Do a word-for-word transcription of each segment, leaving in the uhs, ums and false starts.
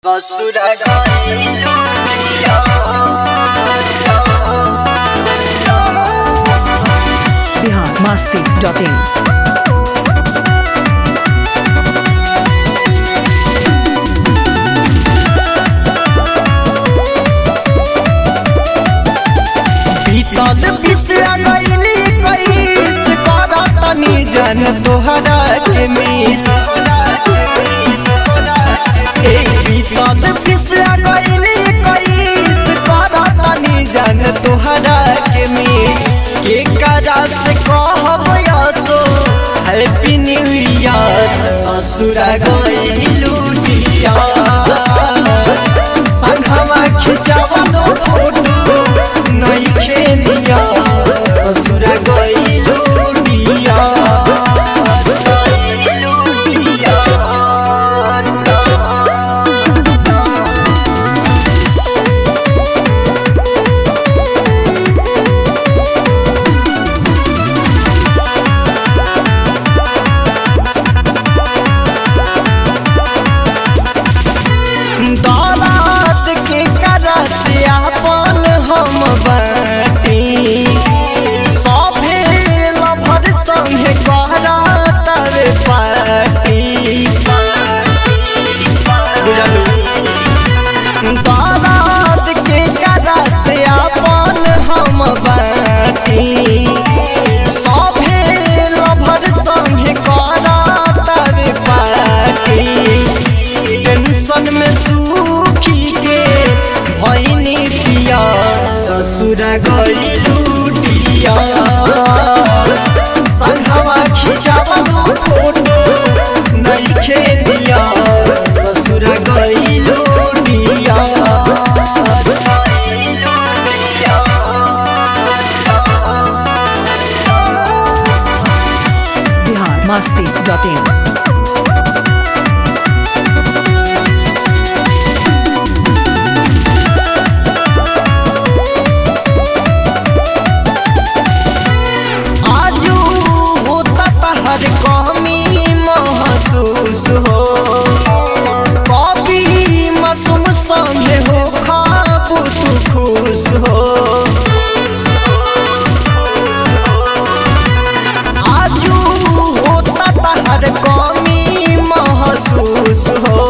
बिहार मस्ती डॉट इन। बीतल बिसरा गइली कइस करतनी जन तोहरा के मिस। ए बीतल बिसरा गइली कइस करतनी जन तोहरा के मिस। के करा से कहब आसो हैप्पी न्यू ईयर ससुरा गइलू दिया संगवा खिंचावा फोटो नहीं खेलिया ससुरा गइलू दिया। दौलत के करा से अपन हम बाटी सभे लभर संगे करा तर पाटी। दौलत के करा से अपन हम बाटी सभे लभर संगे करा तर पाटी। टेंशन में सूखी के भइनी पिया ससुरा गइलू दिया संगवा खिंचावा फोटो नहीं खेलिया ससुरा गइलू दिया। बिहार मस्ती डॉट इन। हर कमी महसूस हो कभी मासूम संगे हो खाबू तू खुश हो। आजू होता हर कमी महसूस हो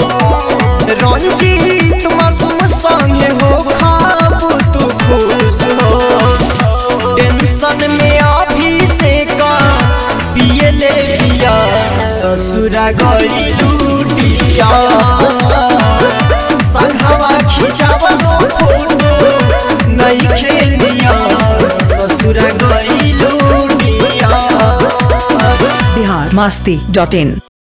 रंजीत मासूम संगे हो खाबू तू खुश हो। टेंशन में अभी से का पिए ले लिया ससुरा गइलू दिया संगवा खिंचावा फोटो नहीं खेलिया ससुरा गइलू दिया। बिहार मस्ती डॉट इन।